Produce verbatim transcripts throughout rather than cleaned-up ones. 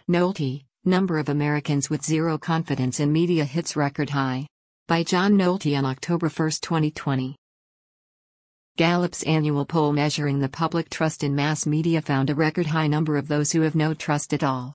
Nolte, number of Americans with zero confidence in media hits record high. By John Nolte on October first, twenty twenty. Gallup's annual poll measuring the public trust in mass media found a record high number of those who have no trust at all.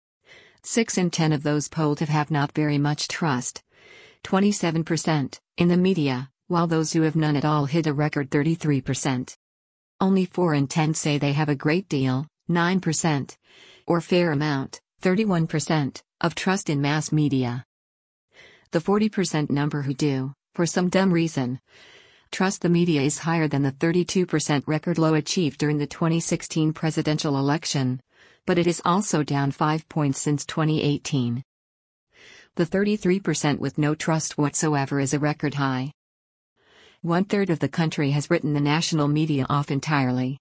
Six in ten of those polled have, have not very much trust, twenty-seven percent, in the media, while those who have none at all hit a record thirty-three percent. Only four in ten say they have a great deal, nine percent, or fair amount, thirty-one percent, of trust in mass media. The forty percent number who do, for some dumb reason, trust the media is higher than the thirty-two percent record low achieved during the twenty sixteen presidential election, but it is also down five points since twenty eighteen. The thirty-three percent with no trust whatsoever is a record high. One-third of the country has written the national media off entirely.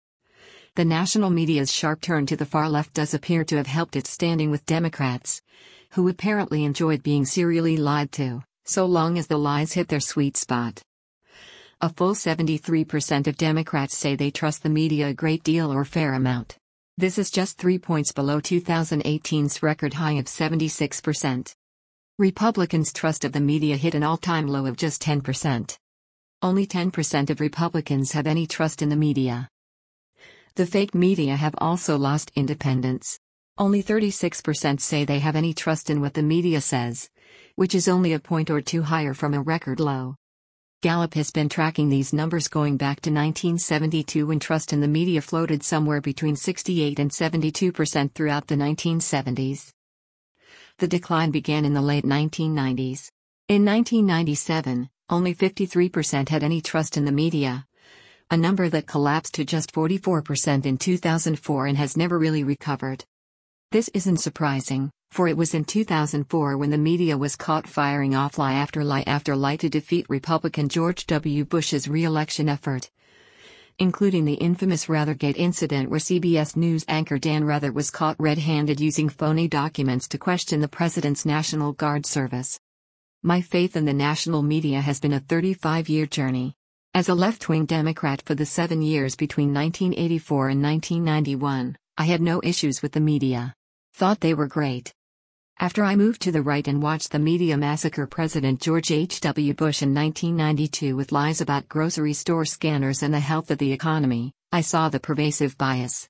The national media's sharp turn to the far left does appear to have helped its standing with Democrats, who apparently enjoyed being serially lied to, so long as the lies hit their sweet spot. A full seventy-three percent of Democrats say they trust the media a great deal or fair amount. This is just three points below two thousand eighteen's record high of seventy-six percent. Republicans' trust of the media hit an all-time low of just ten percent. Only ten percent of Republicans have any trust in the media. The fake media have also lost independence. Only thirty-six percent say they have any trust in what the media says, which is only a point or two higher from a record low. Gallup has been tracking these numbers going back to nineteen seventy-two when trust in the media floated somewhere between sixty-eight and seventy-two percent throughout the nineteen seventies. The decline began in the late nineteen nineties. In nineteen ninety-seven, only fifty-three percent had any trust in the media, a number that collapsed to just forty-four percent in two thousand four and has never really recovered. This isn't surprising, for it was in two thousand four when the media was caught firing off lie after lie after lie to defeat Republican George W. Bush's re-election effort, including the infamous Rathergate incident where C B S News anchor Dan Rather was caught red-handed using phony documents to question the president's National Guard service. My faith in the national media has been a thirty-five-year journey. As a left-wing Democrat for the seven years between nineteen eighty-four and nineteen ninety-one, I had no issues with the media. Thought they were great. After I moved to the right and watched the media massacre President George H W. Bush in nineteen ninety-two with lies about grocery store scanners and the health of the economy, I saw the pervasive bias.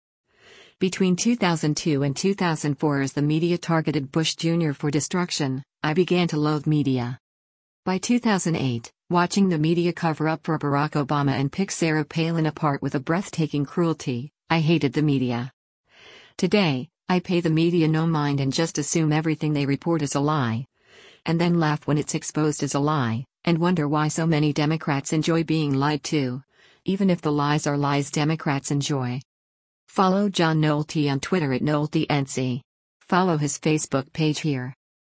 Between two thousand two and two thousand four, as the media targeted Bush Junior for destruction, I began to loathe media. By two thousand eight, watching the media cover up for Barack Obama and pick Sarah Palin apart with a breathtaking cruelty, I hated the media. Today, I pay the media no mind and just assume everything they report is a lie. And then laugh when it's exposed as a lie, and wonder why so many Democrats enjoy being lied to, even if the lies are lies Democrats enjoy. Follow John Nolte on Twitter at NolteNC. Follow his Facebook page here.